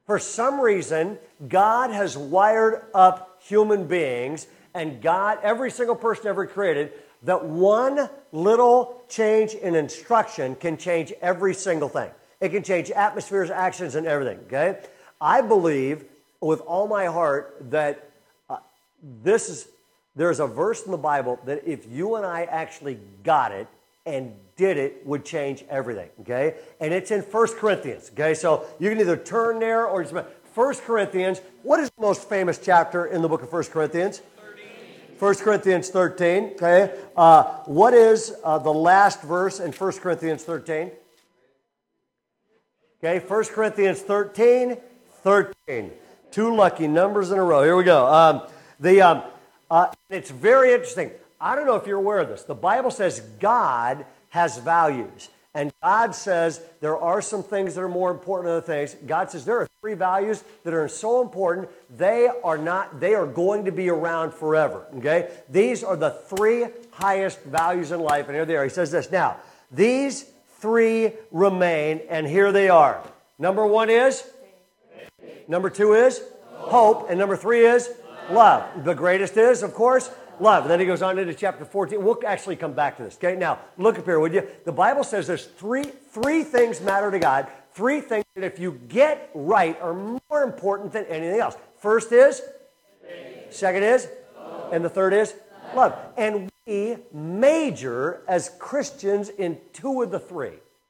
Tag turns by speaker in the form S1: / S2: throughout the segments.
S1: For some reason, God has wired up human beings, and God, every single person ever created, that one little change in instruction can change every single thing. It can change atmospheres, actions, and everything, okay? I believe with all my heart that there's a verse in the Bible that if you and I actually got it and did it, would change everything, okay? And it's in 1 Corinthians, okay? So you can either turn there or just 1 Corinthians. What is the most famous chapter in the book of 1 Corinthians? 1 Corinthians 13, okay? What is the last verse in 1 Corinthians 13? Okay, 1 Corinthians 13, 13. Two lucky numbers in a row. Here we go. It's very interesting. I don't know if you're aware of this. The Bible says God has values. And God says there are some things that are more important than other things. God says there are 3 values that are so important, they are going to be around forever. Okay? These are the 3 highest values in life, and here they are. He says this. Now, these 3 remain, and here they are. Number 1 is? Number 2 is? Hope. And number 3 is? Love. The greatest is, of course, love. And then he goes on into chapter 14. We'll actually come back to this. Okay, now look up here, would you? The Bible says there's three things matter to God. 3 things that if you get right are more important than anything else. First is? Faith. Second is? Love. And the third is? Love. And we major as Christians in 2 of the 3.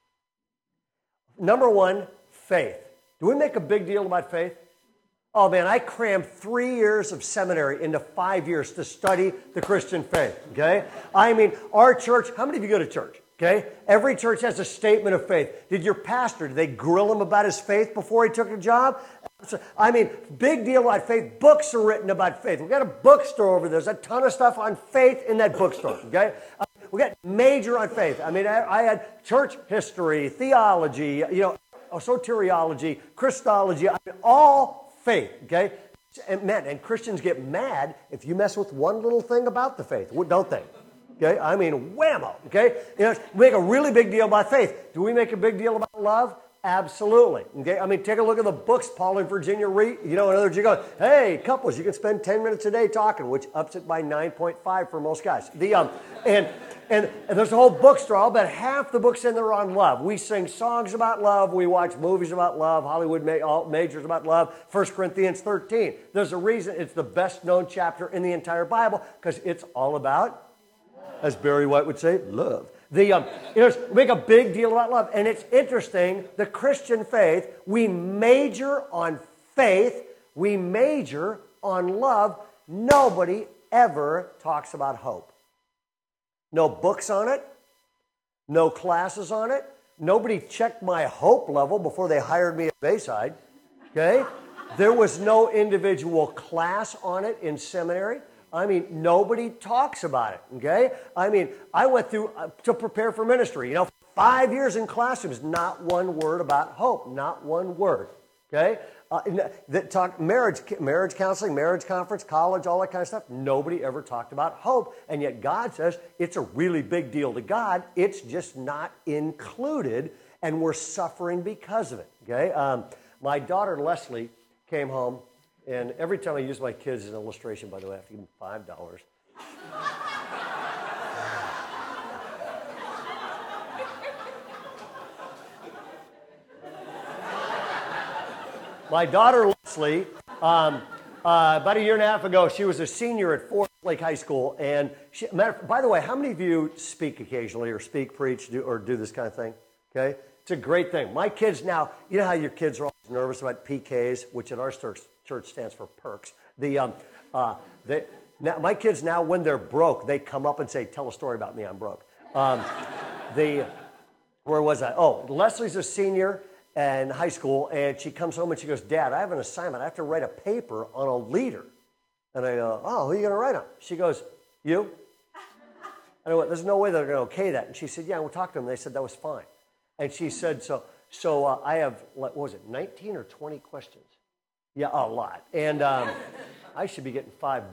S1: Number 1, faith. Do we make a big deal about faith? Oh, man, I crammed 3 years of seminary into 5 years to study the Christian faith, okay? I mean, our church, how many of you go to church, okay? Every church has a statement of faith. Did your pastor, did they grill him about his faith before he took a job? I mean, big deal about faith. Books are written about faith. We've got a bookstore over there. There's a ton of stuff on faith in that bookstore, okay? We got major on faith. I mean, I had church history, theology, soteriology, Christology, all faith, okay? And Christians get mad if you mess with one little thing about the faith, don't they? Okay, I mean, whammo, okay? We make a really big deal about faith. Do we make a big deal about love? Absolutely, okay? I mean, take a look at the books Paul and Virginia read. In other words, you go, hey, couples, you can spend 10 minutes a day talking, which ups it by 9.5 for most guys. And there's a whole bookstore. I'll bet half the books in there are on love. We sing songs about love. We watch movies about love. Hollywood majors about love. 1 Corinthians 13. There's a reason it's the best known chapter in the entire Bible because it's all about, as Barry White would say, love. We make a big deal about love. And it's interesting, the Christian faith, we major on faith. We major on love. Nobody ever talks about hope. No books on it. No classes on it. Nobody checked my hope level before they hired me at Bayside. Okay? There was no individual class on it in seminary. I mean, nobody talks about it. Okay? I mean, I went through to prepare for ministry. 5 years in classrooms, not one word about hope. Not one word. Okay? That talk marriage counseling, marriage conference, college, all that kind of stuff. Nobody ever talked about hope. And yet God says it's a really big deal to God. It's just not included, and we're suffering because of it. Okay? My daughter Leslie came home, and every time I use my kids as an illustration, by the way, I have to give them $5. My daughter Leslie, about a year and a half ago, she was a senior at Forest Lake High School. And by the way, how many of you speak occasionally or speak, preach, do this kind of thing? Okay? It's a great thing. My kids now, you know how your kids are always nervous about PKs, which in our church stands for perks. Now, my kids now, when they're broke, they come up and say, tell a story about me, I'm broke. Where was I? Oh, Leslie's a senior in high school, and she comes home and she goes, Dad, I have an assignment. I have to write a paper on a leader. And I go, oh, who are you going to write on? She goes, you? And I went, there's no way they're going to okay that. And she said, yeah, we'll talk to them. They said that was fine. And she said, so I have, what was it, 19 or 20 questions? Yeah, a lot. And I should be getting $5.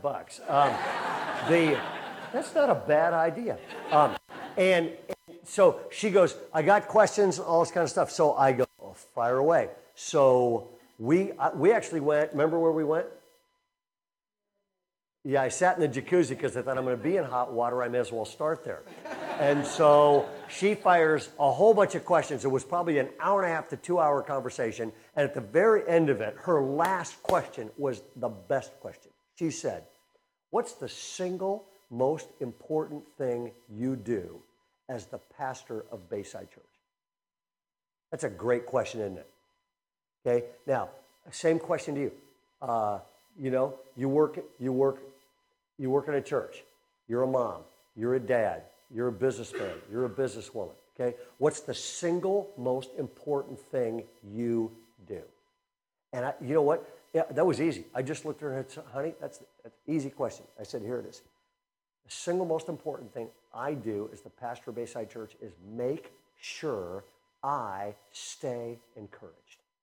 S1: That's not a bad idea. And so she goes, I got questions, all this kind of stuff. So I go, fire away. So We actually went, remember where we went? Yeah, I sat in the jacuzzi because I thought I'm going to be in hot water. I may as well start there. And so she fires a whole bunch of questions. It was probably an hour and a half to 2 hour conversation. And at the very end of it, her last question was the best question. She said, what's the single most important thing you do as the pastor of Bayside Church? That's a great question, isn't it? Okay, now, same question to you. You work in a church. You're a mom. You're a dad. You're a businessman. You're a businesswoman. Okay, what's the single most important thing you do? And you know what? Yeah, that was easy. I just looked at her and said, honey, that's an easy question. I said, here it is. The single most important thing I do as the pastor of Bayside Church is make sure I stay encouraged.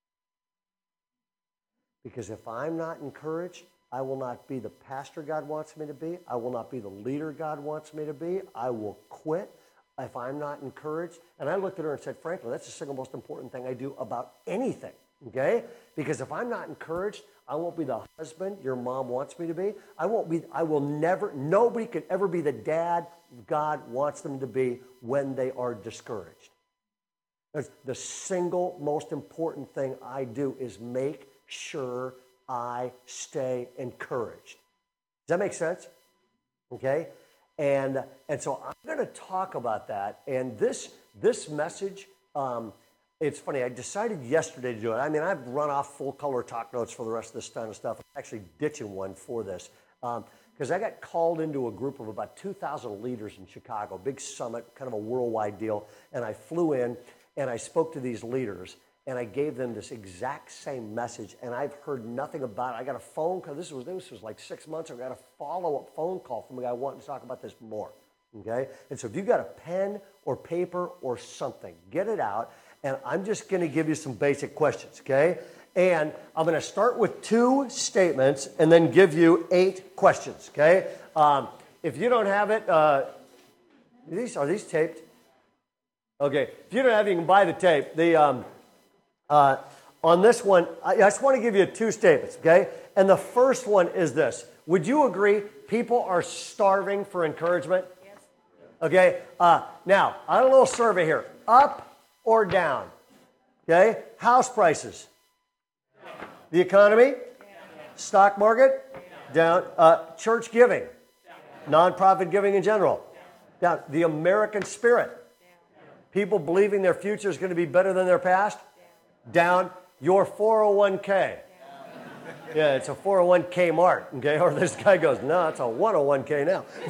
S1: Because if I'm not encouraged, I will not be the pastor God wants me to be. I will not be the leader God wants me to be. I will quit if I'm not encouraged. And I looked at her and said, frankly, that's the single most important thing I do about anything, okay? Because if I'm not encouraged, I won't be the husband your mom wants me to be. Nobody could ever be the dad God wants them to be when they are discouraged. The single most important thing I do is make sure I stay encouraged. Does that make sense? Okay? And so I'm going to talk about that. And this message, it's funny, I decided yesterday to do it. I mean, I've run off full color talk notes for the rest of this kind of stuff. I'm actually ditching one for this. Because I got called into a group of about 2,000 leaders in Chicago, big summit, kind of a worldwide deal. And I flew in and I spoke to these leaders. And I gave them this exact same message, and I've heard nothing about it. I got a phone call. This was like 6 months ago. I got a follow-up phone call from a guy wanting to talk about this more, okay? And so if you've got a pen or paper or something, get it out, and I'm just going to give you some basic questions, okay? And I'm going to start with 2 statements and then give you 8 questions, okay? If you don't have it, are these taped? Okay. If you don't have it, you can buy the tape. On this one, I just want to give you 2 statements, okay? And the first one is this. Would you agree people are starving for encouragement? Yes. Okay? Now, I have a little survey here. Up or down? Okay? House prices? Down. The economy? Down. Stock market? Down. Church giving? Down. Nonprofit giving in general? Down. The American spirit? Down. People believing their future is going to be better than their past? Down. Your 401k. Yeah, it's a 401k mart, okay? Or this guy goes, no, it's a 101k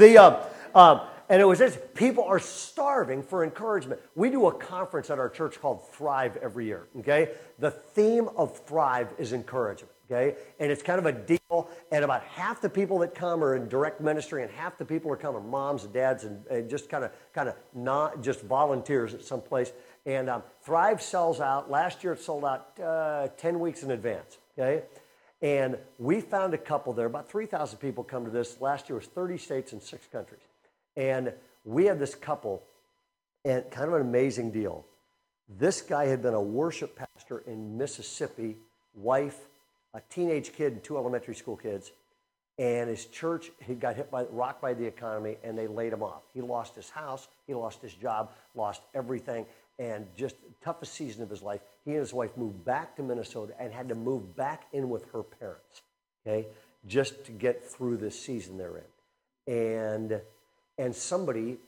S1: now. And it was this, people are starving for encouragement. We do a conference at our church called Thrive every year, okay? The theme of Thrive is encouragement, okay? And it's kind of a deal, and about half the people that come are in direct ministry, and half the people are coming moms and dads and just kind of not just volunteers at some place. And Thrive sells out. Last year it sold out 10 weeks in advance, okay? And we found a couple there. About 3,000 people come to this. Last year was 30 states and 6 countries. And we had this couple, and kind of an amazing deal. This guy had been a worship pastor in Mississippi, wife, a teenage kid, and 2 elementary school kids. And his church, he got rocked by the economy, and they laid him off. He lost his house, he lost his job, lost everything. And just the toughest season of his life, he and his wife moved back to Minnesota and had to move back in with her parents, okay, just to get through this season they're in. And somebody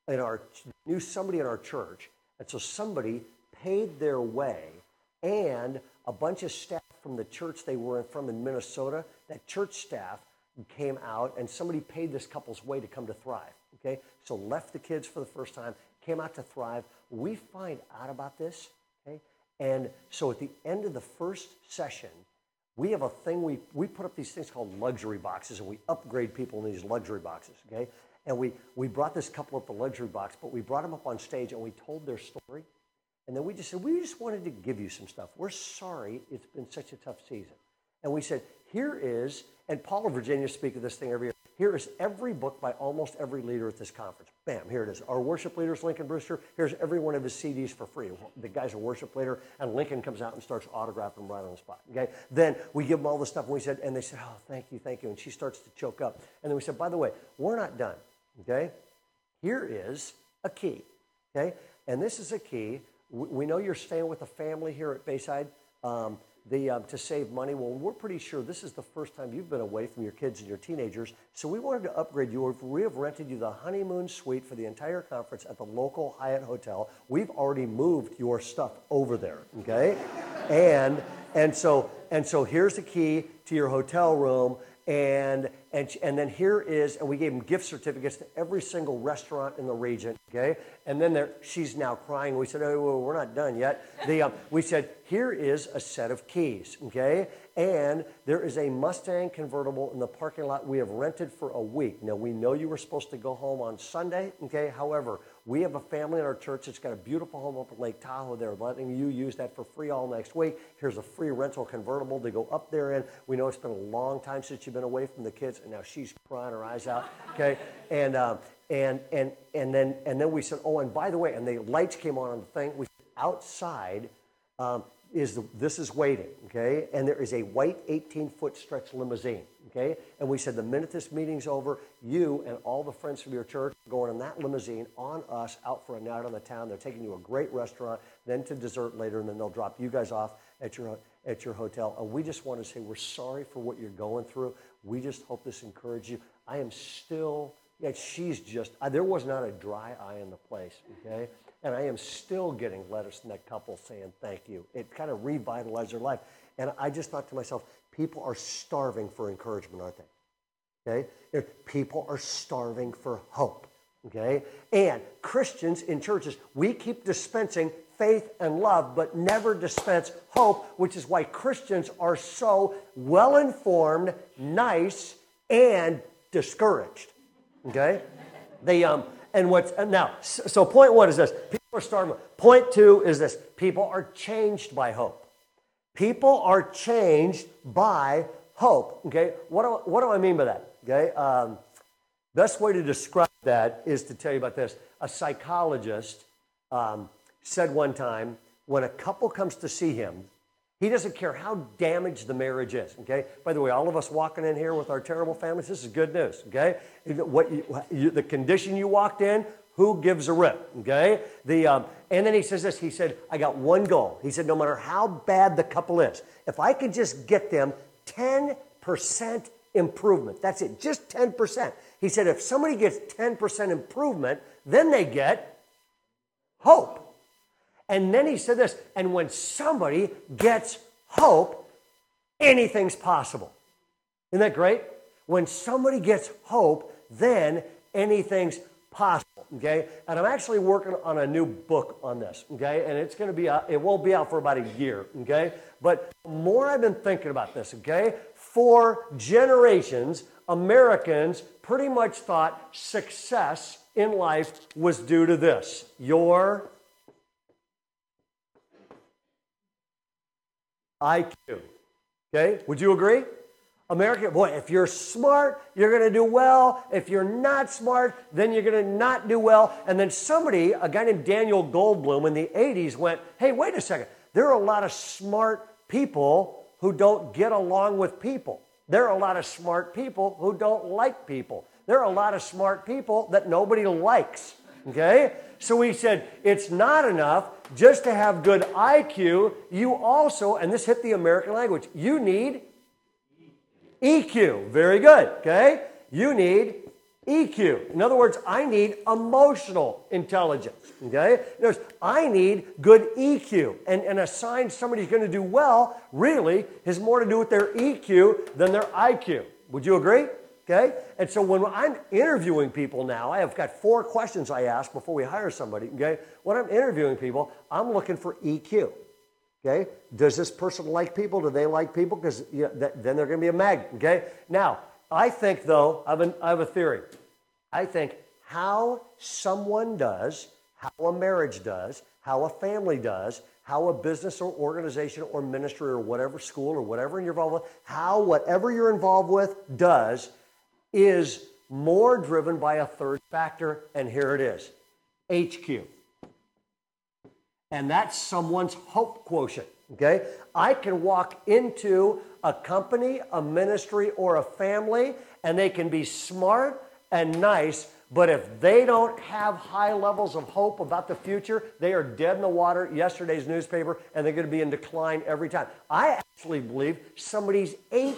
S1: knew somebody in our church, and so somebody paid their way, and a bunch of staff from the church they were from in Minnesota, that church staff came out, and somebody paid this couple's way to come to Thrive, okay? So left the kids for the first time, came out to Thrive. We find out about this, okay? And so at the end of the first session, we have a thing, we put up these things called luxury boxes, and we upgrade people in these luxury boxes, okay? And we brought this couple up the luxury box, but we brought them up on stage, and we told their story. And then we just said, we just wanted to give you some stuff. We're sorry it's been such a tough season. And we said, here is, and Paul of Virginia speaks of this thing every year, here is every book by almost every leader at this conference. Bam, here it is. Our worship leader's Lincoln Brewster. Here's every one of his CDs for free. The guy's a worship leader, and Lincoln comes out and starts autographing them right on the spot. Okay. Then we give them all the stuff, and they said, oh, thank you, and she starts to choke up. And then we said, by the way, we're not done. Okay. Here is a key. Okay. And this is a key. We know you're staying with a family here at Bayside. To save money. Well, we're pretty sure this is the first time you've been away from your kids and your teenagers, so we wanted to upgrade you. We have rented you the honeymoon suite for the entire conference at the local Hyatt Hotel. We've already moved your stuff over there, okay? and so here's the key to your hotel room, and then here is, and we gave them gift certificates to every single restaurant in the region, okay? And then she's now crying. We said, oh, well, we're not done yet. We said, here is a set of keys, okay? And there is a Mustang convertible in the parking lot we have rented for a week. Now, we know you were supposed to go home on Sunday, okay? However, we have a family in our church that's got a beautiful home up at Lake Tahoe. They're letting you use that for free all next week. Here's a free rental convertible to go up there in. We know it's been a long time since you've been away from the kids, and now she's crying her eyes out, okay? And then we said, oh, and by the way, and the lights came on the thing. We said, outside this is waiting, okay? And there is a white 18-foot stretch limousine, okay? And we said the minute this meeting's over, you and all the friends from your church are going in that limousine on us out for a night on the town. They're taking you to a great restaurant, then to dessert later, and then they'll drop you guys off at your hotel. And we just want to say we're sorry for what you're going through. We just hope this encourages you. I am still, there was not a dry eye in the place, okay? And I am still getting letters from that couple saying thank you. It kind of revitalized their life. And I just thought to myself, people are starving for encouragement, aren't they? Okay? People are starving for hope. Okay? And Christians in churches, we keep dispensing faith and love, but never dispense hope, which is why Christians are so well-informed, nice, and discouraged. Okay? So point one is this. People are starving. Point two is this. People are changed by hope. People are changed by hope. Okay? What do I mean by that? Okay? Best way to describe that is to tell you about this. A psychologist said one time, when a couple comes to see him, he doesn't care how damaged the marriage is, okay? By the way, all of us walking in here with our terrible families, this is good news, okay? The condition you walked in, who gives a rip, okay? And then he says this, he said, I got one goal. He said, no matter how bad the couple is, if I could just get them 10% improvement, that's it, just 10%. He said, if somebody gets 10% improvement, then they get hope. And then he said this, and when somebody gets hope, anything's possible. Isn't that great? When somebody gets hope, then anything's possible, okay? And I'm actually working on a new book on this, okay? And it's going to be out, it won't be out for about a year, okay? But the more I've been thinking about this, okay? For generations, Americans pretty much thought success in life was due to this. Your IQ. Okay? Would you agree? America, boy, if you're smart, you're going to do well. If you're not smart, then you're going to not do well. And then somebody, a guy named Daniel Goldblum in the 80s went, hey, wait a second. There are a lot of smart people who don't get along with people. There are a lot of smart people who don't like people. There are a lot of smart people that nobody likes. Okay? So he said, it's not enough just to have good IQ. You also, and this hit the American language, you need EQ. Very good. Okay? You need EQ. In other words, I need emotional intelligence. Okay? Notice, I need good EQ. And a sign somebody's going to do well really has more to do with their EQ than their IQ. Would you agree? Okay? And so when I'm interviewing people now, I have got 4 questions I ask before we hire somebody. Okay? When I'm interviewing people, I'm looking for EQ. Okay? Does this person like people? Do they like people? Because then they're going to be a magnet. Okay? Now, I think, though, I have a theory. I think how someone does, how a marriage does, how a family does, how a business or organization or ministry or whatever school or whatever you're involved with, how whatever you're involved with does is more driven by a third factor, and here it is, HQ. And that's someone's hope quotient, okay? I can walk into a company, a ministry, or a family, and they can be smart and nice, but if they don't have high levels of hope about the future, they are dead in the water, yesterday's newspaper, and they're going to be in decline every time. I actually believe somebody's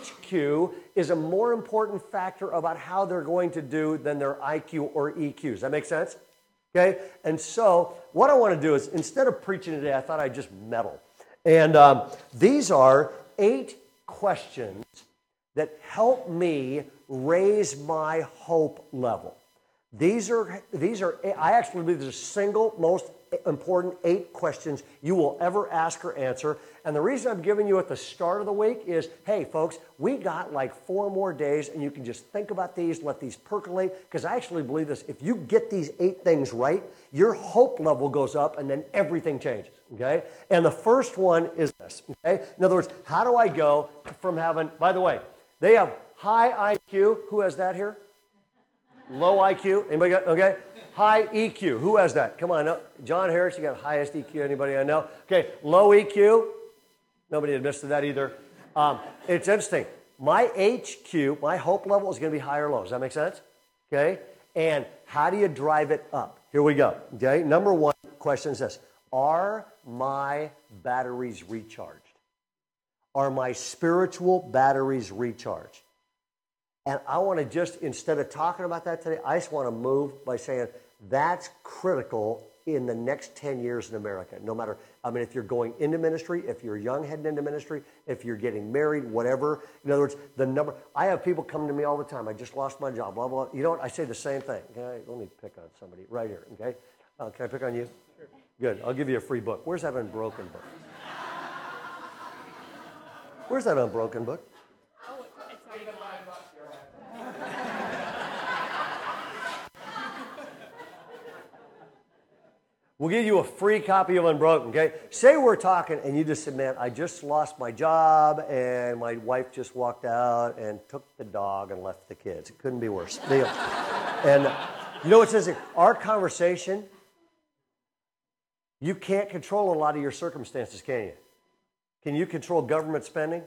S1: HQ is a more important factor about how they're going to do than their IQ or EQ. Does that make sense? Okay? And so what I want to do is, instead of preaching today, I thought I'd just meddle. And these are 8 questions that help me raise my hope level. These are. I actually believe the single most important 8 questions you will ever ask or answer. And the reason I'm giving you at the start of the week is, hey, folks, we got like 4 more days, and you can just think about these, let these percolate, because I actually believe this. If you get these 8 things right, your hope level goes up, and then everything changes, okay? And the first one is this, okay? In other words, how do I go from having, by the way, they have high IQ. Who has that here? Low IQ. Anybody got, okay? High EQ. Who has that? Come on. No. John Harris, you got highest EQ. Anybody I know? Okay. Low EQ. Nobody admits to that either. It's interesting. My HQ, my hope level is going to be high or low. Does that make sense? Okay. And how do you drive it up? Here we go. Okay. Number 1 question is this. Are my batteries recharged? Are my spiritual batteries recharged? And I want to just, instead of talking about that today, I just want to move by saying that's critical in the next 10 years in America. No matter, I mean, if you're going into ministry, if you're young heading into ministry, if you're getting married, whatever. In other words, the number, I have people come to me all the time. I just lost my job, blah, blah. You know what? I say the same thing. Okay? Let me pick on somebody right here, okay? Can I pick on you? Sure. Good. I'll give you a free book. Where's that Unbroken book? Where's that Unbroken book? We'll give you a free copy of Unbroken, okay? Say we're talking and you just said, man, I just lost my job and my wife just walked out and took the dog and left the kids. It couldn't be worse. And you know what's interesting? Our conversation, you can't control a lot of your circumstances, can you? Can you control government spending?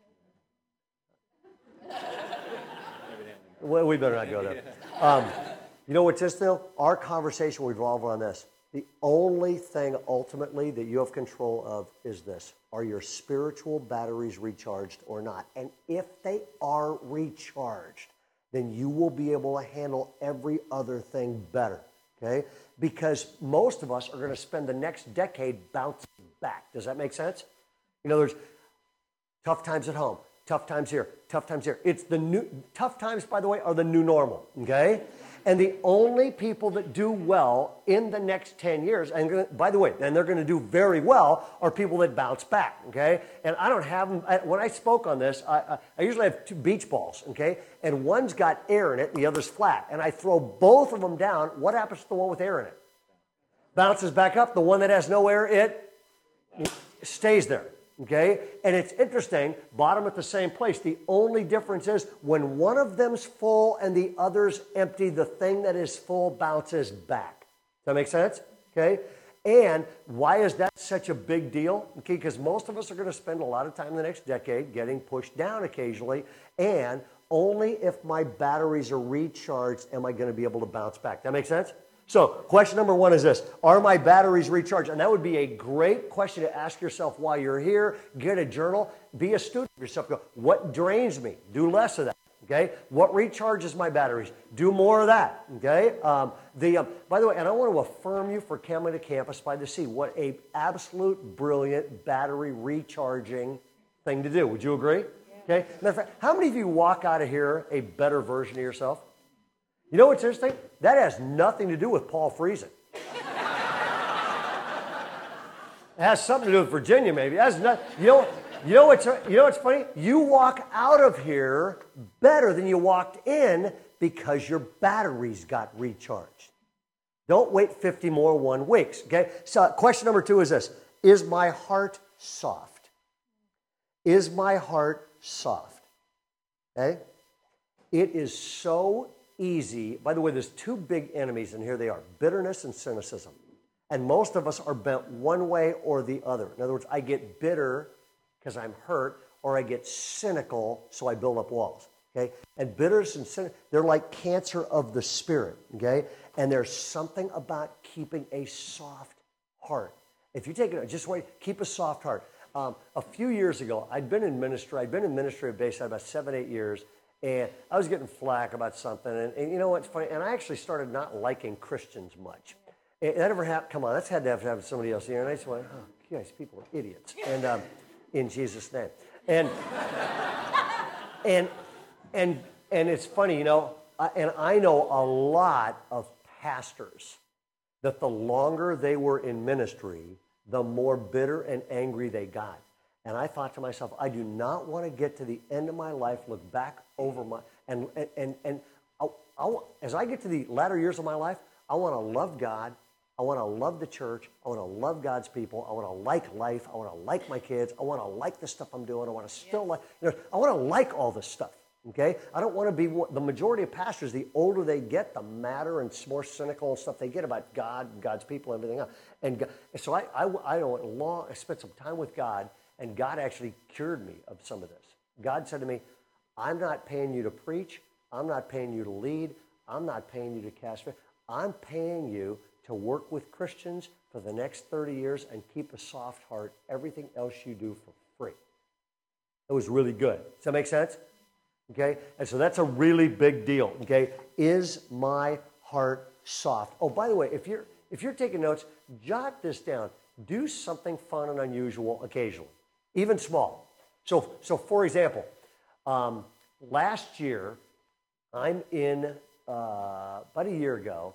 S1: Well, we better not go there. You know what's this, though? Our conversation will revolve on this. The only thing ultimately that you have control of is this. Are your spiritual batteries recharged or not? And if they are recharged, then you will be able to handle every other thing better, okay? Because most of us are going to spend the next decade bouncing back. Does that make sense? In other words, tough times at home, tough times here, tough times here. It's the new, tough times, by the way, are the new normal, okay? And the only people that do well in the next 10 years, and by the way, and they're going to do very well, are people that bounce back, okay? And I don't have them, when I spoke on this, I usually have 2 beach balls, okay? And one's got air in it, and the other's flat. And I throw both of them down. What happens to the one with air in it? Bounces back up. The one that has no air, it stays there. Okay? And it's interesting, bottom at the same place. The only difference is when one of them's full and the other's empty, the thing that is full bounces back. Does that make sense? Okay? And why is that such a big deal? Okay, because most of us are going to spend a lot of time in the next decade getting pushed down occasionally, and only if my batteries are recharged am I going to be able to bounce back. That make sense? So question number 1 is this. Are my batteries recharged? And that would be a great question to ask yourself while you're here. Get a journal. Be a student of yourself. Go, what drains me? Do less of that. Okay? What recharges my batteries? Do more of that. Okay? By the way, and I want to affirm you for coming to Campus by the Sea. What a absolute brilliant battery recharging thing to do. Would you agree? Yeah. Okay? Matter of fact, how many of you walk out of here a better version of yourself? You know what's interesting? That has nothing to do with Paul Friesen. It has something to do with Virginia, maybe. It has nothing. You know what's funny? You walk out of here better than you walked in because your batteries got recharged. Don't wait 50 more 1 weeks. Okay. So question number 2 is this: is my heart soft? Is my heart soft? Okay. It is so easy. By the way, there's two big enemies, and here they are, bitterness and cynicism. And most of us are bent one way or the other. In other words, I get bitter because I'm hurt, or I get cynical, so I build up walls. Okay? And bitterness and cynicism, they're like cancer of the spirit. Okay? And there's something about keeping a soft heart. If you take it, just wait, keep a soft heart. A few years ago, I'd been in ministry at Bayside about 7-8 years, and I was getting flack about something. And you know what's funny? And I actually started not liking Christians much. That ever happened? Come on, that's had to have happened to somebody else here. And I just went, oh, guys, people are idiots. And in Jesus' name. And it's funny, you know, and I know a lot of pastors that the longer they were in ministry, the more bitter and angry they got. And I thought to myself, I do not want to get to the end of my life, look back over my, and as I get to the latter years of my life, I want to love God. I want to love the church. I want to love God's people. I want to like life. I want to like my kids. I want to like the stuff I'm doing. I want to still like, you know, I want to like all this stuff, okay? I don't want to be, the majority of pastors, the older they get, the madder and more cynical and stuff they get about God and God's people and everything else. And so I spent some time with God, and God actually cured me of some of this. God said to me, I'm not paying you to preach. I'm not paying you to lead. I'm not paying you to cast. I'm paying you to work with Christians for the next 30 years and keep a soft heart. Everything else you do for free. It was really good. Does that make sense? Okay? And so that's a really big deal. Okay? Is my heart soft? Oh, by the way, if you're taking notes, jot this down. Do something fun and unusual occasionally, even small. So for example, last year, I'm in about a year ago.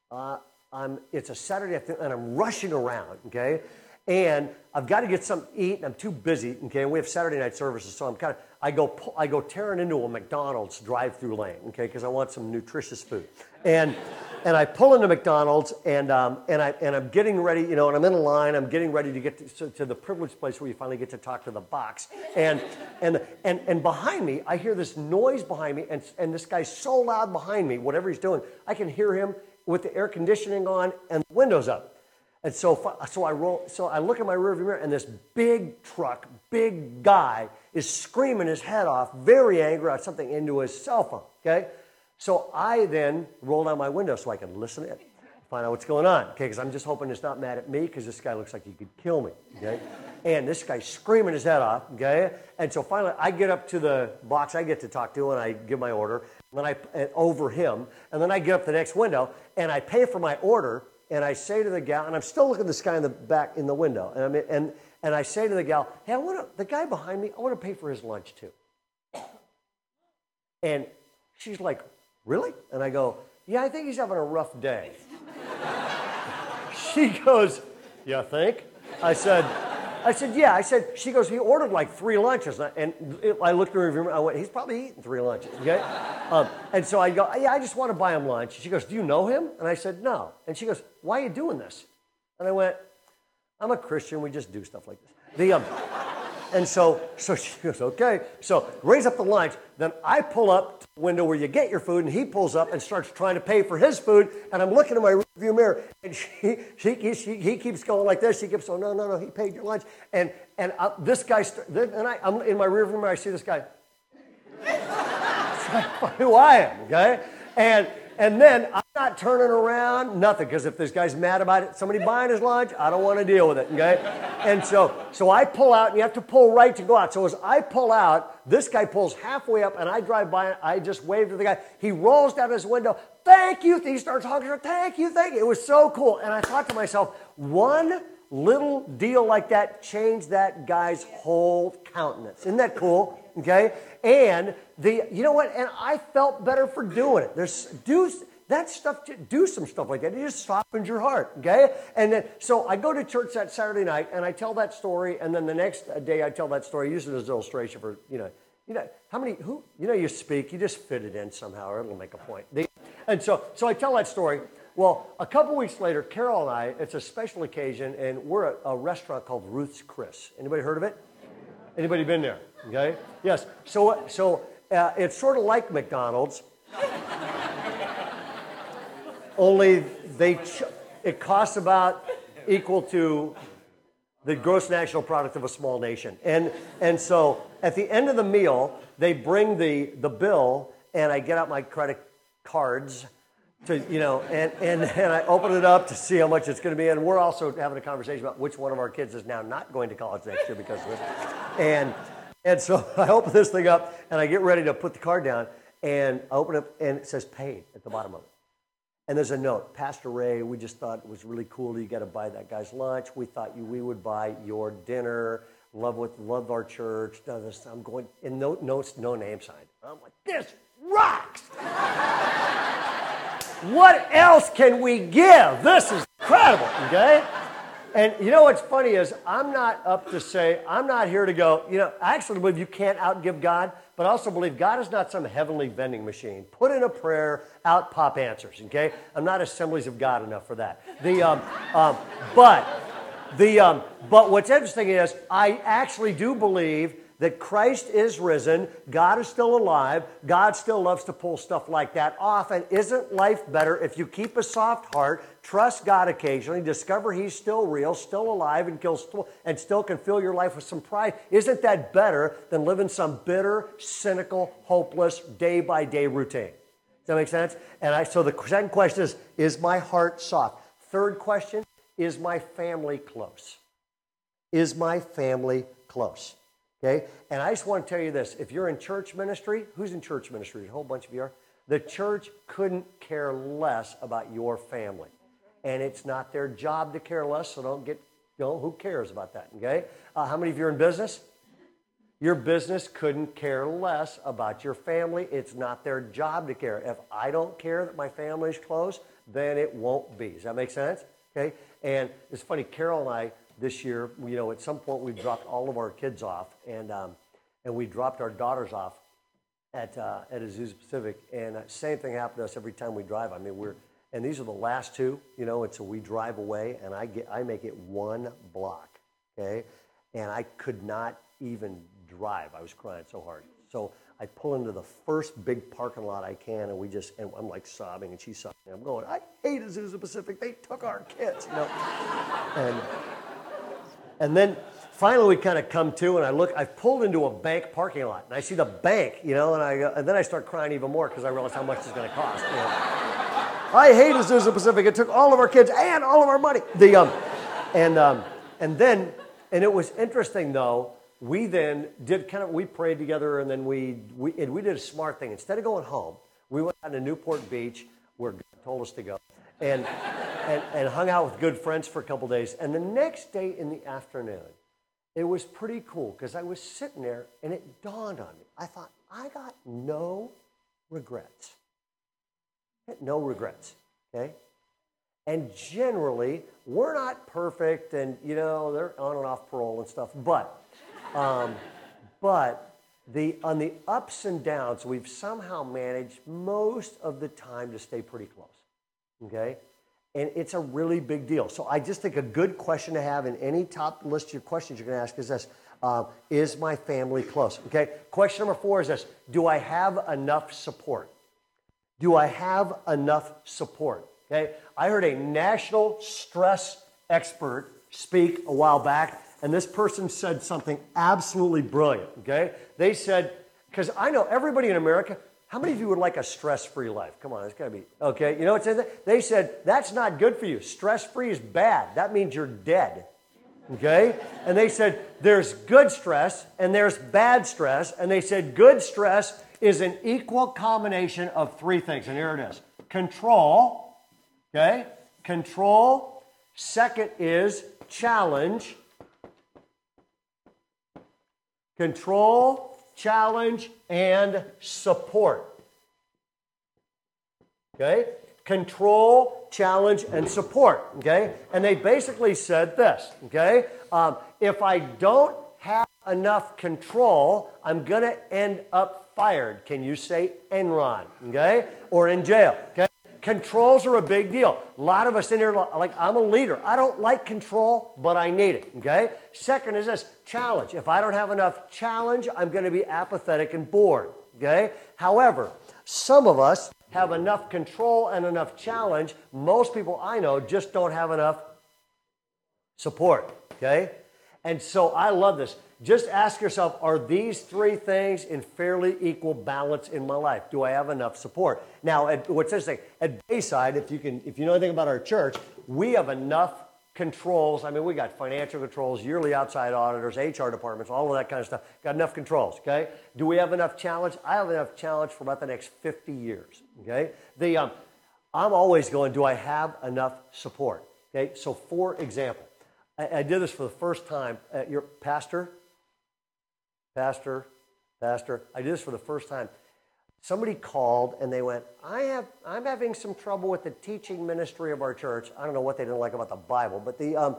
S1: It's a Saturday afternoon, and I'm rushing around, okay? And I've got to get something to eat, and I'm too busy, okay? And we have Saturday night services, so I go tearing into a McDonald's drive-through lane, okay? Because I want some nutritious food. And I pull into McDonald's, and I'm getting ready, you know, and I'm in a line. I'm getting ready to get to the privileged place where you finally get to talk to the box. And behind me, I hear this noise behind me, and this guy's so loud behind me, whatever he's doing, I can hear him with the air conditioning on and the windows up. And so I look in my rearview mirror, and this big truck, big guy is screaming his head off, very angry about something into his cell phone, okay? So I then roll down my window so I can listen in, find out what's going on, okay? Because I'm just hoping it's not mad at me, because this guy looks like he could kill me, okay? And this guy's screaming his head off, okay? And so finally I get up to the box I get to talk to, and I give my order, and then over him, and then I get up the next window, and I pay for my order, and I say to the gal, and I'm still looking at this guy in the back in the window, and I say to the gal, hey, the guy behind me, I want to pay for his lunch too. And she's like, really? And I go, yeah, I think he's having a rough day. She goes, you think? I said, yeah. I said, she goes, he ordered like 3 lunches. And I looked at her, I went, he's probably eating 3 lunches, okay? And so I go, yeah, I just want to buy him lunch. She goes, do you know him? And I said, no. And she goes, why are you doing this? And I went, I'm a Christian. We just do stuff like this. And so she goes, okay. So raise up the lunch. Then I pull up to the window where you get your food, and he pulls up and starts trying to pay for his food. And I'm looking in my rearview mirror, and he keeps going like this. She keeps going, no, he paid your lunch. And this guy, I'm in my rearview mirror. I see this guy. Who I am, okay? And then I'm not turning around, nothing, because if this guy's mad about it, somebody buying his lunch, I don't want to deal with it, okay? And so I pull out, and you have to pull right to go out. So as I pull out, this guy pulls halfway up, and I drive by, and I just wave to the guy. He rolls down his window, thank you. He starts talking to her, thank you. It was so cool. And I thought to myself, one little deal like that changed that guy's whole countenance. Isn't that cool? Okay? And you know what? And I felt better for doing it. Do some stuff like that. It just softens your heart. Okay? And then, so I go to church that Saturday night, and I tell that story, and then the next day I tell that story. I use it as an illustration for, you speak, you just fit it in somehow, or it'll make a point. And so I tell that story. Well, a couple weeks later, Carol and I, it's a special occasion, and we're at a restaurant called Ruth's Chris. Anybody heard of it? Anybody been there? Okay? Yes. So It's sort of like McDonald's, only it costs about equal to the gross national product of a small nation. And so at the end of the meal, they bring the bill, and I get out my credit cards to, and I open it up to see how much it's going to be. And we're also having a conversation about which one of our kids is now not going to college next year because of this. And so I open this thing up, and I get ready to put the card down, and I open it, and it says paid at the bottom of it. And there's a note, Pastor Ray, we just thought it was really cool. You got to buy that guy's lunch. We thought we would buy your dinner. Love our church. I'm going, and no name sign. I'm like, this rocks. What else can we give? This is incredible, okay? And you know what's funny is I'm not here to go, I actually believe you can't outgive God, but I also believe God is not some heavenly vending machine. Put in a prayer, out pop answers, okay? I'm not Assemblies of God enough for that. But what's interesting is I actually do believe that Christ is risen, God is still alive, God still loves to pull stuff like that off, and isn't life better if you keep a soft heart, trust God occasionally, discover He's still real, still alive, and still can fill your life with some pride? Isn't that better than living some bitter, cynical, hopeless, day-by-day routine? Does that make sense? So the second question is my heart soft? Third question, is my family close? Is my family close? Okay? And I just want to tell you this. If you're in church ministry, who's in church ministry? A whole bunch of you are. The church couldn't care less about your family. And it's not their job to care less, so who cares about that, okay? How many of you are in business? Your business couldn't care less about your family. It's not their job to care. If I don't care that my family is close, then it won't be. Does that make sense? Okay? And it's funny, Carol and I, this year, at some point we dropped all of our kids off, and we dropped our daughters off at Azusa Pacific, and same thing happened to us every time we drive. I mean, and these are the last two, and so we drive away, and I make it one block, okay, and I could not even drive. I was crying so hard. So I pull into the first big parking lot I can, and I'm like sobbing, and she's sobbing. I'm going, I hate Azusa Pacific. They took our kids, And then finally we kind of come to, and I've pulled into a bank parking lot, and I see the bank, and then I start crying even more because I realize how much it's going to cost. I hate Azusa Pacific. It took all of our kids and all of our money. And it was interesting though. We then we prayed together, and then we did a smart thing. Instead of going home, we went out to Newport Beach, where God told us to go, and hung out with good friends for a couple days. And the next day in the afternoon, it was pretty cool because I was sitting there, and it dawned on me. I thought, I got no regrets. No regrets, okay? And generally, we're not perfect, and, they're on and off parole and stuff, but on the ups and downs, we've somehow managed most of the time to stay pretty close, okay? And it's a really big deal. So I just think a good question to have in any top list of your questions you're going to ask is this: is my family close? Okay. Question number 4 is this: do I have enough support? Do I have enough support? Okay. I heard a national stress expert speak a while back, and this person said something absolutely brilliant. Okay. They said, because I know everybody in America. How many of you would like a stress-free life? Come on, it's got to be. Okay, you know what they said? That's not good for you. Stress-free is bad. That means you're dead. Okay? And they said there's good stress and there's bad stress. And they said good stress is an equal combination of 3 things. And here it is. Control. Okay? Control. Second is challenge. Control, challenge, and support. Okay? Control, challenge, and support. Okay? And they basically said this. Okay? If I don't have enough control, I'm going to end up fired. Can you say Enron? Okay? Or in jail. Okay? Controls are a big deal. A lot of us in here, like, I'm a leader. I don't like control, but I need it, okay? Second is this, challenge. If I don't have enough challenge, I'm going to be apathetic and bored, okay? However, some of us have enough control and enough challenge. Most people I know just don't have enough support, okay? And so I love this. Just ask yourself, are these three things in fairly equal balance in my life? Do I have enough support? Now, what's interesting, at Bayside, if you know anything about our church, we have enough controls. I mean, we got financial controls, yearly outside auditors, HR departments, all of that kind of stuff. Got enough controls, okay? Do we have enough challenge? I have enough challenge for about the next 50 years, okay? I'm always going, do I have enough support? Okay, so for example, I did this for the first time. Your pastor, I did this for the first time. Somebody called and they went, I'm having some trouble with the teaching ministry of our church. I don't know what they didn't like about the Bible, but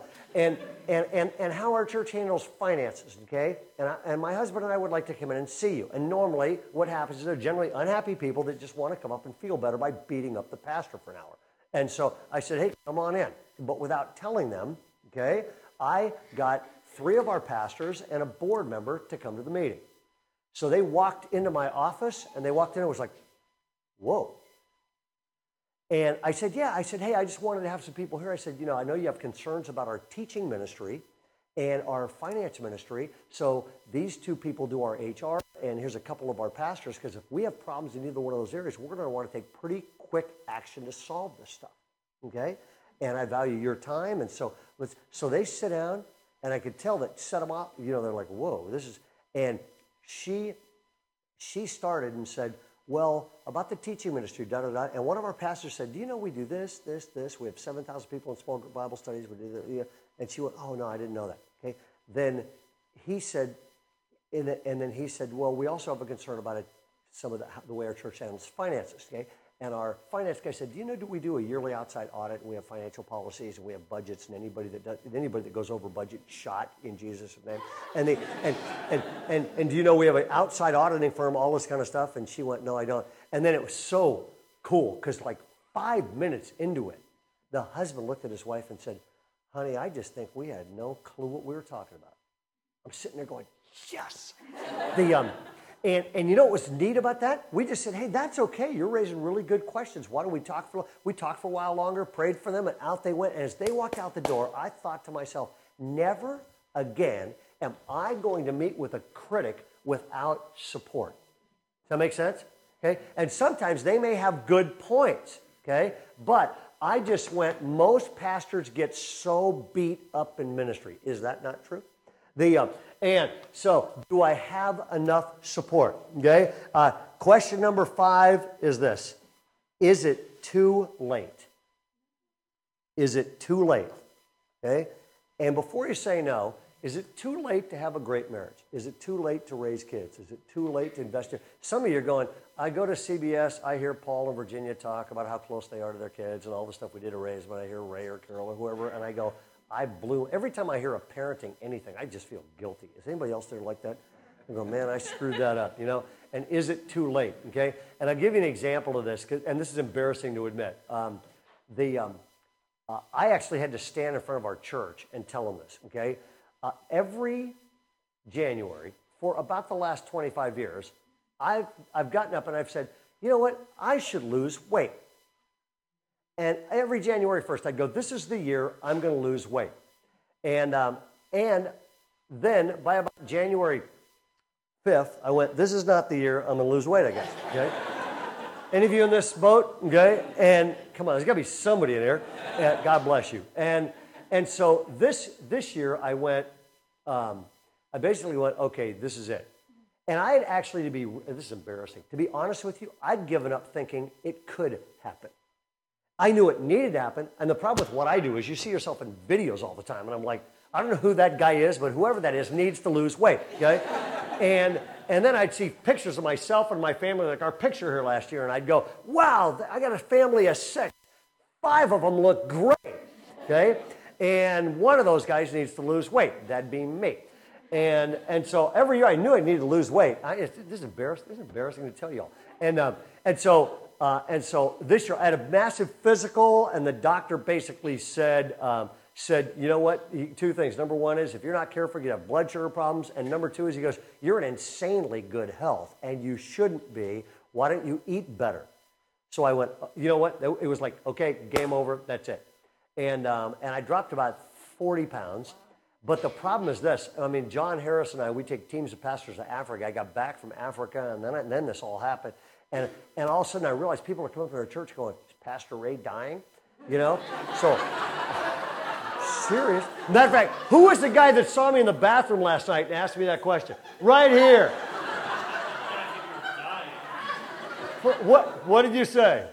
S1: and how our church handles finances, okay? And my husband and I would like to come in and see you. And normally what happens is they're generally unhappy people that just want to come up and feel better by beating up the pastor for an hour. And so I said, hey, come on in. But without telling them, okay, I got 3 of our pastors and a board member to come to the meeting. So they walked into my office, and they walked in, and it was like, whoa. And I said, yeah. I said, hey, I just wanted to have some people here. I said, I know you have concerns about our teaching ministry and our finance ministry. So these 2 people do our HR, and here's a couple of our pastors, because if we have problems in either one of those areas, we're going to want to take pretty quick action to solve this stuff, okay? And I value your time, and so they sit down, and I could tell that set them up. They're like, whoa, this is, and she started and said, well, about the teaching ministry, da-da-da. And one of our pastors said, do you know we do this, this, this? We have 7,000 people in small group Bible studies. We do that. Yeah. And she went, oh, no, I didn't know that. Okay. Then he said, and then he said, well, we also have a concern about some of the way our church handles finances. Okay. And our finance guy said, do we do a yearly outside audit, and we have financial policies, and we have budgets, and anybody that goes over budget, shot in Jesus' name. And do you know we have an outside auditing firm, all this kind of stuff? And she went, no, I don't. And then it was so cool, because like 5 minutes into it, the husband looked at his wife and said, honey, I just think we had no clue what we were talking about. I'm sitting there going, yes. And you know what was neat about that? We just said, hey, that's okay. You're raising really good questions. Why don't we talk for a while longer, prayed for them, and out they went. And as they walked out the door, I thought to myself, never again am I going to meet with a critic without support. Does that make sense? Okay? And sometimes they may have good points, okay? But I just went, most pastors get so beat up in ministry. Is that not true? And so, do I have enough support? Okay. Question number 5 is this: is it too late? Is it too late? Okay. And before you say no, is it too late to have a great marriage? Is it too late to raise kids? Is it too late to invest in? Some of you are going, I go to CBS, I hear Paul and Virginia talk about how close they are to their kids and all the stuff we did to raise them. I hear Ray or Carol or whoever, and I go, every time I hear a parenting anything, I just feel guilty. Is anybody else there like that? I go, man, I screwed that up, And is it too late, okay? And I'll give you an example of this, and this is embarrassing to admit. I actually had to stand in front of our church and tell them this, okay? Every January, for about the last 25 years, I've gotten up and I've said, you know what? I should lose weight. And every January 1st, I'd go, this is the year I'm going to lose weight. And then by about January 5th, I went, this is not the year I'm going to lose weight, I guess. Okay? Any of you in this boat? Okay? And come on, there's got to be somebody in here. Yeah, God bless you. And so this year, I went, I basically went, okay, this is it. And I had actually, this is embarrassing, to be honest with you, I'd given up thinking it could happen. I knew it needed to happen, and the problem with what I do is you see yourself in videos all the time, and I'm like, I don't know who that guy is, but whoever that is needs to lose weight, okay? And then I'd see pictures of myself and my family, like our picture here last year, and I'd go, wow, I got a family of 6. 5 of them look great, okay? And one of those guys needs to lose weight. That'd be me. And so every year I knew I needed to lose weight. This is embarrassing to tell y'all. And so this year I had a massive physical, and the doctor basically said, said, you know what? Two things. Number one is if you're not careful, you have blood sugar problems. And number two is he goes, you're in insanely good health and you shouldn't be. Why don't you eat better? So I went, you know what? It was like, okay, game over. That's it. And I dropped about 40 pounds. But the problem is this. I mean, John Harris and I, we take teams of pastors to Africa. I got back from Africa, and then this all happened. And all of a sudden, I realized people are coming up to our church going, is Pastor Ray dying? You know? So, serious. Matter of fact, who was the guy that saw me in the bathroom last night and asked me that question? Right here. What did you say?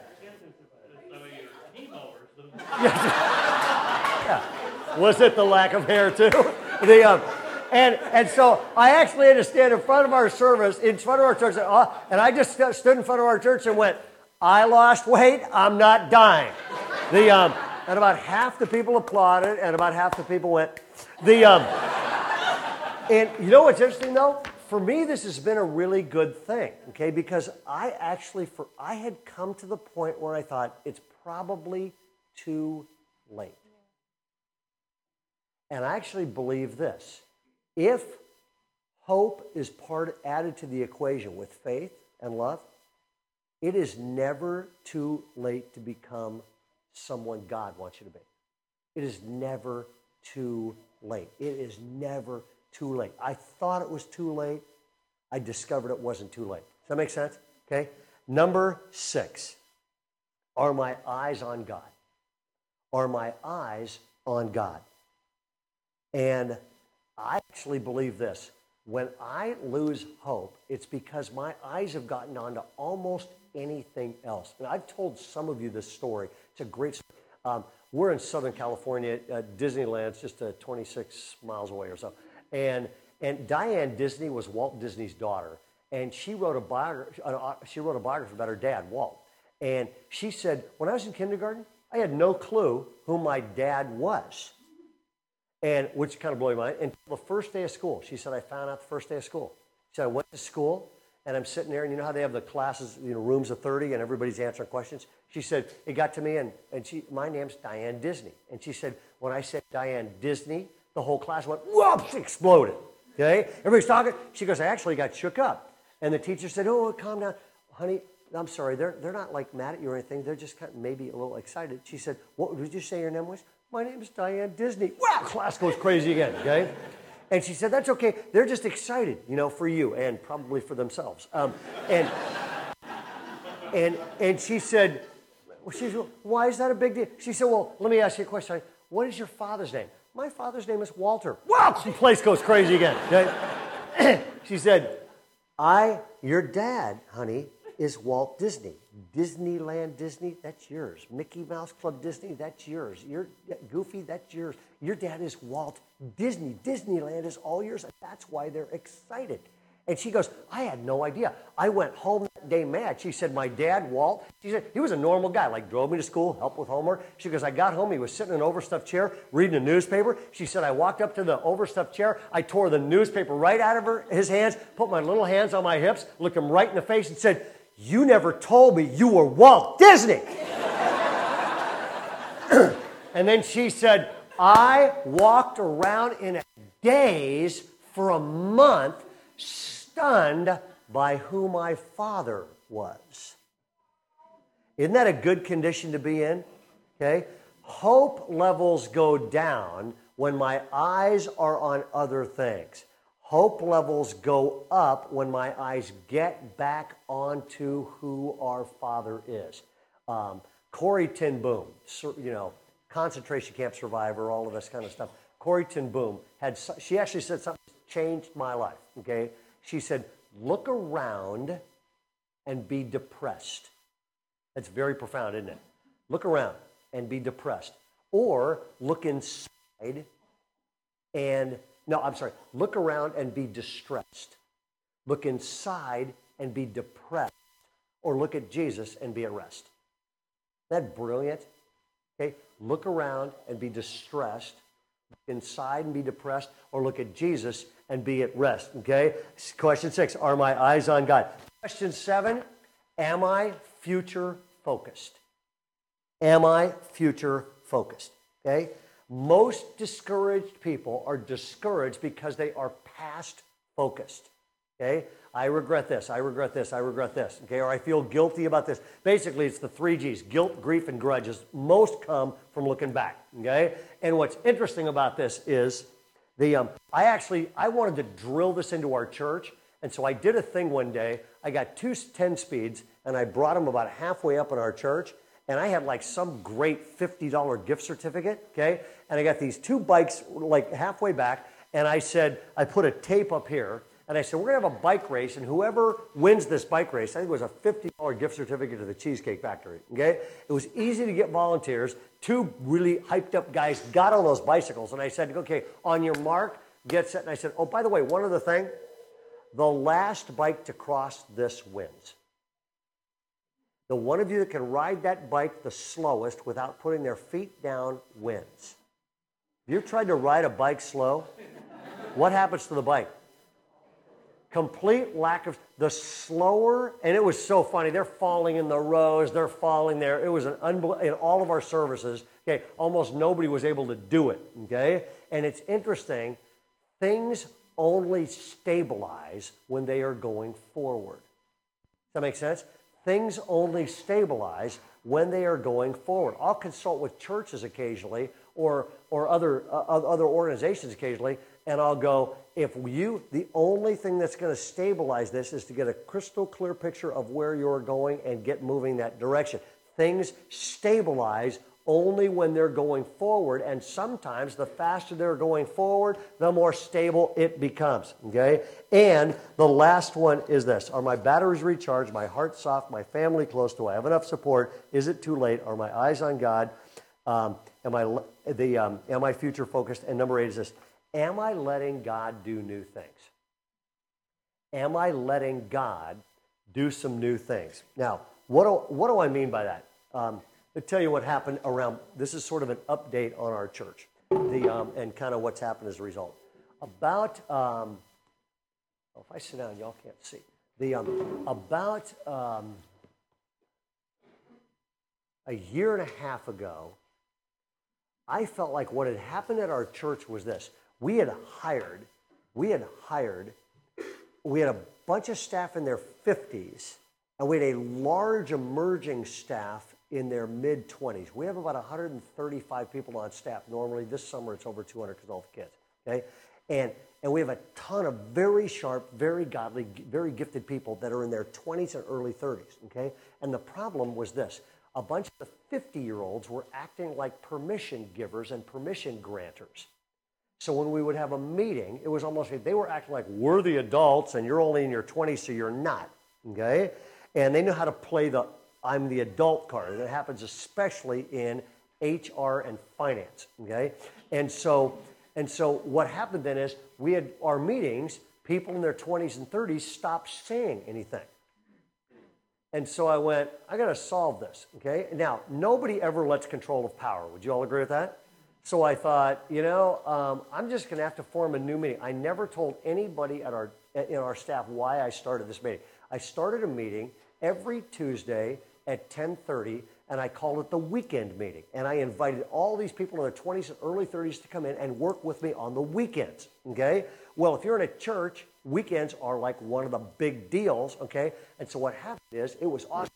S1: Yeah. Was it the lack of hair too? And so I actually had to stand in front of our service, in front of our church, and I just stood in front of our church and went, I lost weight, I'm not dying. And about half the people applauded, and about half the people went. And you know what's interesting though? For me, this has been a really good thing, okay? Because I had come to the point where I thought it's probably too late. And I actually believe this. If hope is added to the equation with faith and love, it is never too late to become someone God wants you to be. It is never too late. It is never too late. I thought it was too late. I discovered it wasn't too late. Does that make sense? Okay. Number 6. Are my eyes on God? Are my eyes on God? And I actually believe this. When I lose hope, it's because my eyes have gotten onto almost anything else. And I've told some of you this story. It's a great story. We're in Southern California. Disneyland's just 26 miles away or so. And Diane Disney was Walt Disney's daughter. And she wrote a biography about her dad, Walt. And she said, when I was in kindergarten, I had no clue who my dad was. And which kind of blew my mind. And the first day of school, she said, I found out the first day of school. She said, I went to school, and I'm sitting there, and you know how they have the classes, rooms of 30, and everybody's answering questions? She said, it got to me, and my name's Diane Disney. And she said, when I said Diane Disney, the whole class went, whoops, exploded. Okay? Everybody's talking. She goes, I actually got shook up. And the teacher said, oh, calm down. Honey, I'm sorry, they're not like mad at you or anything. They're just kind of maybe a little excited. She said, what did you say your name was? My name is Diane Disney. Wow, class goes crazy again, okay? And she said, that's okay. They're just excited, for you and probably for themselves. And she said, why is that a big deal? She said, well, let me ask you a question. What is your father's name? My father's name is Walter. Wow, the place goes crazy again. Okay? She said, your dad, honey, is Walt Disney. Disneyland Disney, that's yours. Mickey Mouse Club Disney, that's yours. Goofy, that's yours. Your dad is Walt Disney. Disneyland is all yours. And that's why they're excited. And she goes, I had no idea. I went home that day mad. She said, my dad, Walt, she said, he was a normal guy, like drove me to school, helped with homework. She goes, I got home, he was sitting in an overstuffed chair, reading a newspaper. She said, I walked up to the overstuffed chair, I tore the newspaper right out of his hands, put my little hands on my hips, looked him right in the face and said, you never told me you were Walt Disney. And then she said, I walked around in a daze for a month, stunned by who my father was. Isn't that a good condition to be in? Okay? Hope levels go down when my eyes are on other things. Hope levels go up when my eyes get back onto who our Father is. Corrie ten Boom, concentration camp survivor, all of this kind of stuff. Corrie ten Boom she actually said something that changed my life. Okay, she said, "Look around and be depressed." That's very profound, isn't it? Look around and be depressed, or look inside and. No, I'm sorry. Look around and be distressed. Look inside and be depressed. Or look at Jesus and be at rest. Isn't that brilliant? Okay, look around and be distressed. Look inside and be depressed. Or look at Jesus and be at rest. Okay? Question 6, are my eyes on God? Question 7, am I future focused? Am I future focused? Okay? Most discouraged people are discouraged because they are past focused. Okay? I regret this, I regret this, I regret this. Okay? Or I feel guilty about this. Basically, it's the 3 G's: guilt, grief, and grudges. Most come from looking back. Okay? And what's interesting about this is I wanted to drill this into our church, and so I did a thing one day. I got 2 10-speeds, and I brought them about halfway up in our church, and I had like some great $50 gift certificate, okay? And I got these 2 bikes like halfway back, and I put a tape up here, and I said, we're going to have a bike race, and whoever wins this bike race, I think it was a $50 gift certificate to the Cheesecake Factory, okay? It was easy to get volunteers. 2 really hyped up guys got on those bicycles, and I said, okay, on your mark, get set. And I said, oh, by the way, one other thing, the last bike to cross this wins. The one of you that can ride that bike the slowest without putting their feet down wins. Have you ever tried to ride a bike slow? What happens to the bike? Complete lack of, the slower, and it was so funny. They're falling in the rows, they're falling there. It was an in all of our services, okay, almost nobody was able to do it, okay? And it's interesting, things only stabilize when they are going forward. Does that make sense? Things only stabilize when they are going forward. I'll consult with churches occasionally or other organizations occasionally, and I'll go, the only thing that's going to stabilize this is to get a crystal clear picture of where you're going and get moving that direction. Things stabilize only when they're going forward, and sometimes the faster they're going forward, the more stable it becomes, okay? And the last one is this: are my batteries recharged, my heart soft, my family close? Do I have enough support? Is it too late? Are my eyes on God? Am I future focused? And number 8 is this: am I letting God do new things? Am I letting God do some new things? Now, what do I mean by that? To tell you what happened around, this is sort of an update on our church, and kind of what's happened as a result. About, if I sit down, y'all can't see. About a year and a half ago, I felt like what had happened at our church was this: we had a bunch of staff in their 50s, and we had a large emerging staff in their mid-20s. We have about 135 people on staff. Normally, this summer it's over 200 because of all the kids, okay? And we have a ton of very sharp, very godly, very gifted people that are in their 20s and early 30s, okay? And the problem was this: a bunch of the 50-year-olds were acting like permission givers and permission granters. So when we would have a meeting, it was almost like they were acting like we're the adults and you're only in your 20s, so you're not, okay? And they knew how to play the I'm the adult card. That happens especially in HR and finance, okay? And so what happened then is we had our meetings, people in their 20s and 30s stopped saying anything. And so I went, I got to solve this, okay? Now, nobody ever lets control of power. Would you all agree with that? So I thought, I'm just going to have to form a new meeting. I never told anybody in our staff why I started this meeting. I started a meeting every Tuesday at 10:30, and I called it the weekend meeting. And I invited all these people in their 20s and early 30s to come in and work with me on the weekends, okay? Well, if you're in a church, weekends are like one of the big deals, okay? And so what happened is, it was awesome.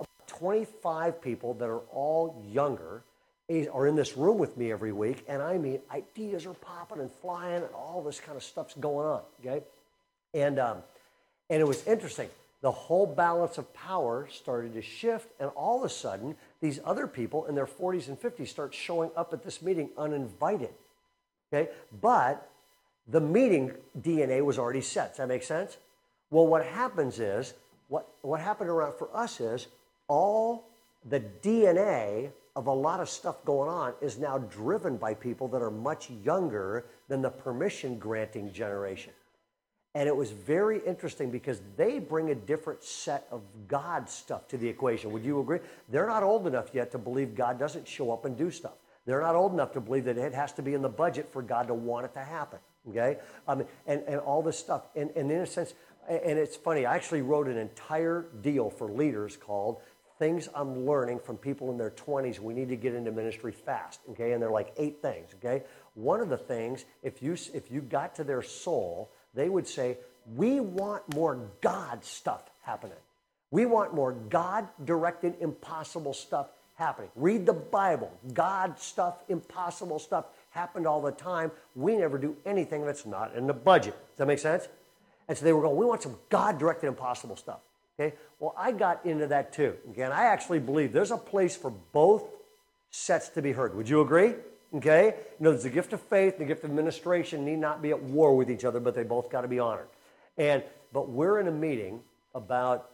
S1: 25 people that are all younger are in this room with me every week, and I mean, ideas are popping and flying, and all this kind of stuff's going on, okay? And it was interesting. The whole balance of power started to shift, and all of a sudden, these other people in their 40s and 50s start showing up at this meeting uninvited, okay? But the meeting DNA was already set. Does that make sense? Well, what happens is, what happened around for us is, all the DNA of a lot of stuff going on is now driven by people that are much younger than the permission granting generation. And it was very interesting because they bring a different set of God stuff to the equation. Would you agree? They're not old enough yet to believe God doesn't show up and do stuff. They're not old enough to believe that it has to be in the budget for God to want it to happen, okay? And all this stuff. And in a sense, and it's funny, I actually wrote an entire deal for leaders called things I'm learning from people in their 20s. We need to get into ministry fast, okay? And they're like 8 things, okay? One of the things, if you got to their soul, they would say, we want more God stuff happening. We want more God-directed, impossible stuff happening. Read the Bible. God stuff, impossible stuff happened all the time. We never do anything that's not in the budget. Does that make sense? And so they were going, we want some God-directed, impossible stuff. Okay? Well, I got into that too. Again, I actually believe there's a place for both sets to be heard. Would you agree? Okay? You know, there's the gift of faith and the gift of administration need not be at war with each other, but they both got to be honored. But we're in a meeting about,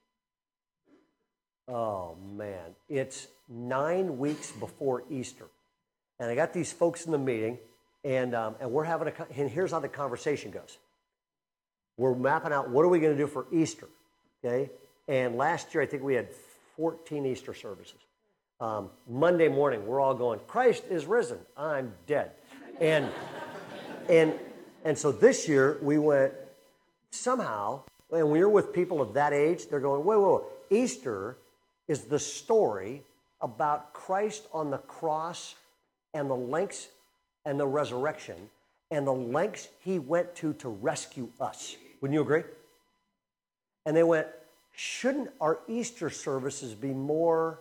S1: oh man, it's 9 weeks before Easter. And I got these folks in the meeting, and we're having and here's how the conversation goes. We're mapping out what are we going to do for Easter, okay? And last year, I think we had 14 Easter services. Monday morning, we're all going, Christ is risen, I'm dead. And so this year, we went, somehow, and when you're with people of that age, they're going, whoa, Easter is the story about Christ on the cross and the lengths and the resurrection and the lengths he went to rescue us. Wouldn't you agree? And they went, shouldn't our Easter services be more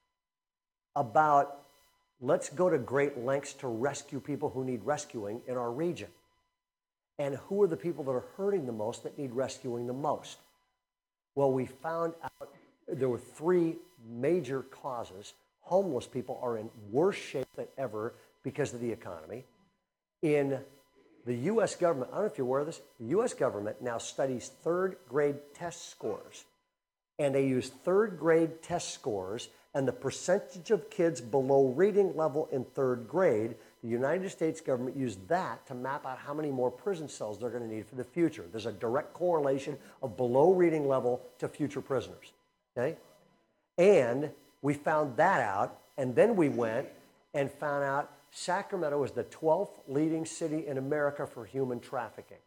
S1: about let's go to great lengths to rescue people who need rescuing in our region? And who are the people that are hurting the most that need rescuing the most? Well, we found out there were 3 major causes. Homeless people are in worse shape than ever because of the economy. In the U.S. government, I don't know if you're aware of this, the U.S. government now studies 3rd grade test scores. And they use 3rd grade test scores and the percentage of kids below reading level in 3rd grade. The United States government used that to map out how many more prison cells they're going to need for the future. There's a direct correlation of below reading level to future prisoners. Okay? And we found that out, and then we went and found out Sacramento is the 12th leading city in America for human trafficking.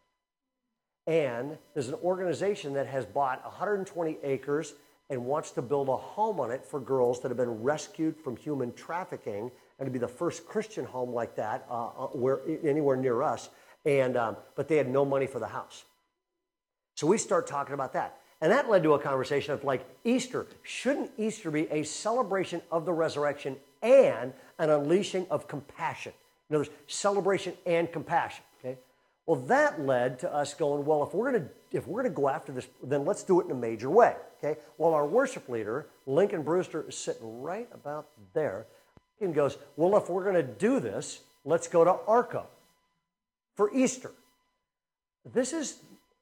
S1: And there's an organization that has bought 120 acres and wants to build a home on it for girls that have been rescued from human trafficking, and to be the first Christian home like that anywhere near us. But they had no money for the house. So we start talking about that. And that led to a conversation of like Easter. Shouldn't Easter be a celebration of the resurrection and an unleashing of compassion? In other words, celebration and compassion. Okay. Well, that led to us going, well, if we're going to go after this, then let's do it in a major way. Okay. Well, our worship leader, Lincoln Brewster, is sitting right about there, and goes, well, if we're going to do this, let's go to Arco for Easter. This is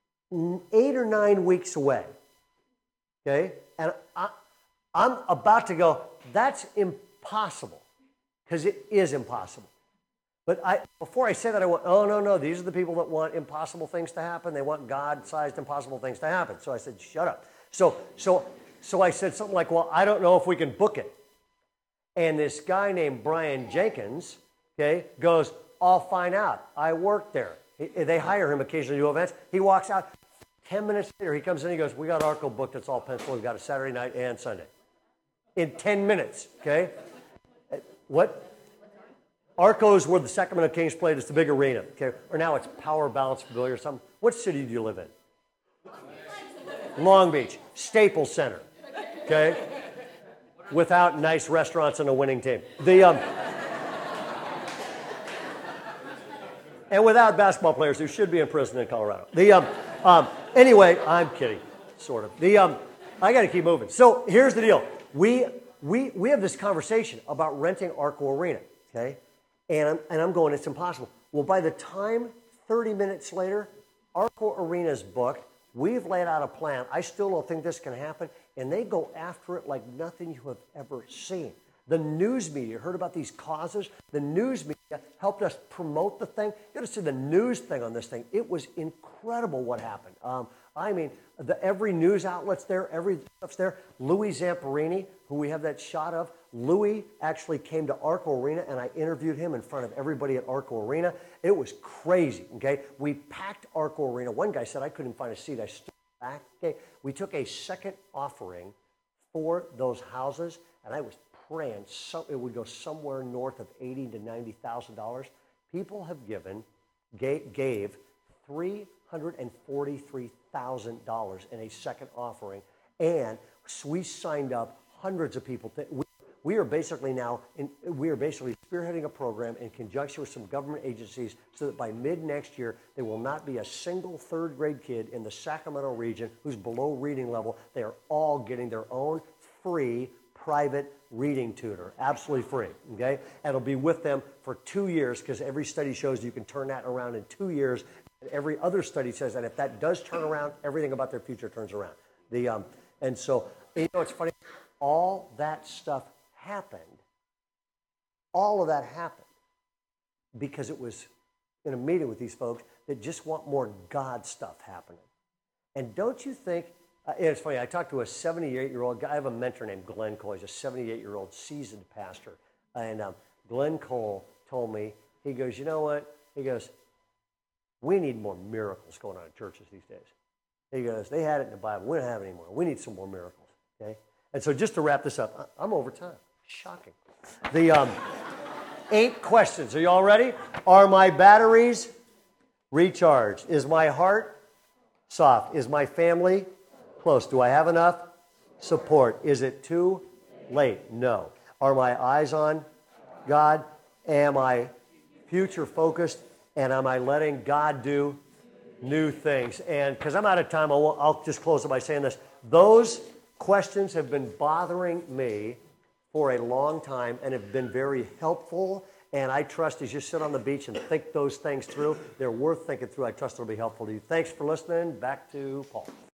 S1: 8 or 9 weeks away, okay? And I'm about to go, that's impossible, because it is impossible. But before I said that, I went, oh, no, these are the people that want impossible things to happen. They want God-sized impossible things to happen. So I said, shut up. So I said something like, well, I don't know if we can book it. And this guy named Brian Jenkins, okay, goes, I'll find out. I work there. They hire him occasionally to do events. He walks out. 10 minutes later, he comes in, he goes, we got Arco booked, it's all penciled, we've got a Saturday night and Sunday. In 10 minutes, okay? What? Arco is where the Sacramento Kings played, it's the big arena, okay? Or now it's Power Balance Pavilion or something. What city do you live in? Long Beach, Staples Center, okay? Without nice restaurants and a winning team. And without basketball players who should be in prison in Colorado. Anyway, I'm kidding, sort of. I got to keep moving. So here's the deal. We have this conversation about renting Arco Arena, okay? And I'm going, it's impossible. Well, by the time 30 minutes later, Arco Arena is booked. We've laid out a plan. I still don't think this can happen. And they go after it like nothing you have ever seen. The news media heard about these causes. The news media helped us promote the thing. You got to see the news thing on this thing. It was incredible what happened. Every news outlet's there, every stuff's there. Louis Zamperini, who we have that shot of, Louis actually came to Arco Arena, and I interviewed him in front of everybody at Arco Arena. It was crazy, okay? We packed Arco Arena. One guy said, I couldn't find a seat. I stood back, okay? We took a second offering for those houses, and I was praying it would go somewhere north of $80,000 to $90,000. People have gave $343,000 in a second offering, and we signed up hundreds of people. We are basically spearheading a program in conjunction with some government agencies so that by mid next year, there will not be a single third grade kid in the Sacramento region who's below reading level. They are all getting their own free private reading tutor, absolutely free, okay? And it'll be with them for 2 years, because every study shows you can turn that around in 2 years. Every other study says that if that does turn around, everything about their future turns around. And so, it's funny, all that stuff happened. All of that happened because it was in a meeting with these folks that just want more God stuff happening. And don't you think, it's funny, I talked to a 78-year-old guy. I have a mentor named Glenn Cole. He's a 78-year-old seasoned pastor. And Glenn Cole told me, he goes, you know what? He goes, we need more miracles going on in churches these days. He goes, they had it in the Bible. We don't have it anymore. We need some more miracles, okay? And so just to wrap this up, I'm over time. Shocking. The 8 questions. Are you all ready? Are my batteries recharged? Is my heart soft? Is my family close? Do I have enough support? Is it too late? No. Are my eyes on God? Am I future focused? And am I letting God do new things? And because I'm out of time, I'll just close it by saying this. Those questions have been bothering me for a long time and have been very helpful. And I trust as you sit on the beach and think those things through, they're worth thinking through. I trust it'll be helpful to you. Thanks for listening. Back to Paul.